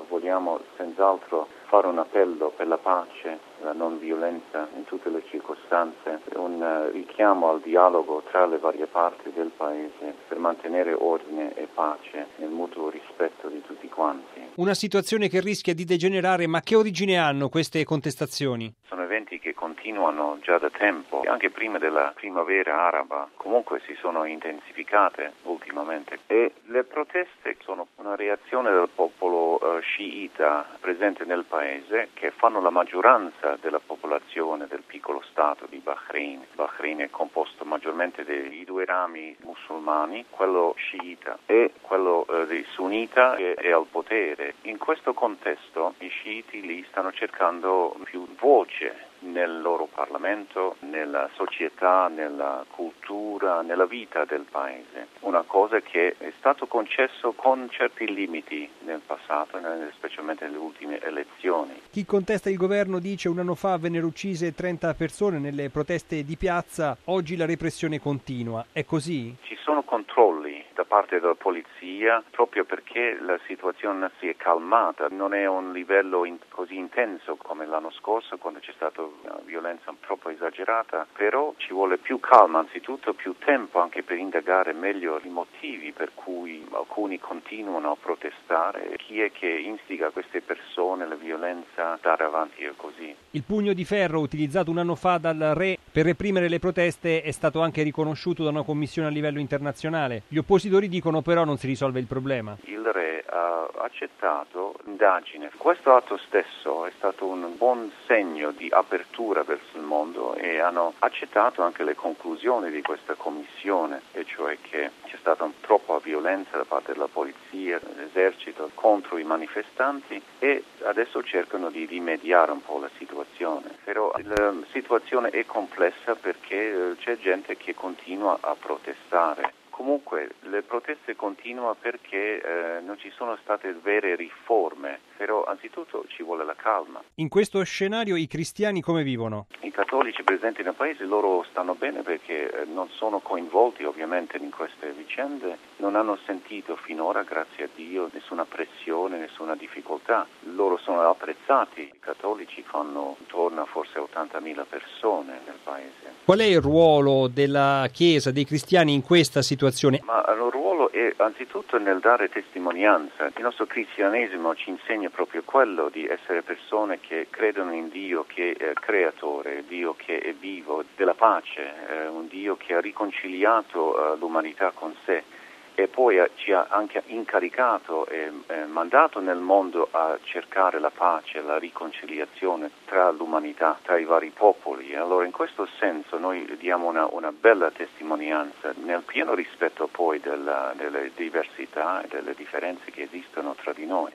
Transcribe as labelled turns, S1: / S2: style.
S1: vogliamo senz'altro fare un appello per la pace, la non violenza in tutte le circostanze, un richiamo al dialogo tra le varie parti del Paese per mantenere ordine e pace nel mutuo rispetto di tutti quanti.
S2: Una situazione che rischia di degenerare, ma che origine hanno queste contestazioni?
S1: Sono eventi che continuano già da tempo, anche prima della primavera araba, comunque si sono intensificate ultimamente e le proteste sono una reazione del popolo sciita presente nel paese che fanno la maggioranza della popolazione del piccolo stato di Bahrain. Bahrain è composto maggiormente dei due rami musulmani, quello sciita e quello sunnita che è al potere. In questo contesto i sciiti lì stanno cercando più voce nel loro Parlamento, nella società, nella cultura, nella vita del paese. Una cosa che è stato concesso con certi limiti nel passato, specialmente nelle ultime elezioni.
S2: Chi contesta il governo dice: un anno fa vennero uccise 30 persone nelle proteste di piazza, oggi la repressione continua. È così?
S1: Ci sono controlli da parte della polizia proprio perché la situazione si è calmata, non è un livello così intenso come l'anno scorso quando c'è stata una violenza troppo esagerata, però ci vuole più calma, anzitutto più tempo anche per indagare meglio i motivi per cui alcuni continuano a protestare, chi è che instiga queste persone, la violenza, andare avanti così.
S2: Il pugno di ferro utilizzato un anno fa dal re per reprimere le proteste è stato anche riconosciuto da una commissione a livello internazionale. Gli oppositori dicono però non si risolve il problema.
S1: Il re ha accettato l'indagine. Questo atto stesso è stato un buon segno di apertura verso il mondo e hanno accettato anche le conclusioni di questa commissione, e cioè che c'è stata troppa violenza da parte della polizia, dell'esercito contro i manifestanti e adesso cercano di rimediare un po' la situazione. Però la situazione è complessa perché c'è gente che continua a protestare. Comunque le proteste continuano perché non ci sono state vere riforme, però anzitutto ci vuole la calma.
S2: In questo scenario i cristiani come vivono?
S1: I cattolici presenti nel paese loro stanno bene perché non sono coinvolti ovviamente in queste vicende, non hanno sentito finora, grazie a Dio, nessuna pressione, nessuna difficoltà. Loro sono apprezzati, i cattolici fanno intorno a forse 80.000 persone nel paese.
S2: Qual è il ruolo della Chiesa, dei cristiani in questa situazione?
S1: Ma il ruolo è anzitutto nel dare testimonianza. Il nostro cristianesimo ci insegna proprio quello di essere persone che credono in Dio che è creatore, Dio che è vivo, della pace, un Dio che ha riconciliato l'umanità con sé. E poi ci ha anche incaricato e mandato nel mondo a cercare la pace, la riconciliazione tra l'umanità, tra i vari popoli. Allora in questo senso noi diamo una bella testimonianza nel pieno rispetto poi delle diversità e delle differenze che esistono tra di noi.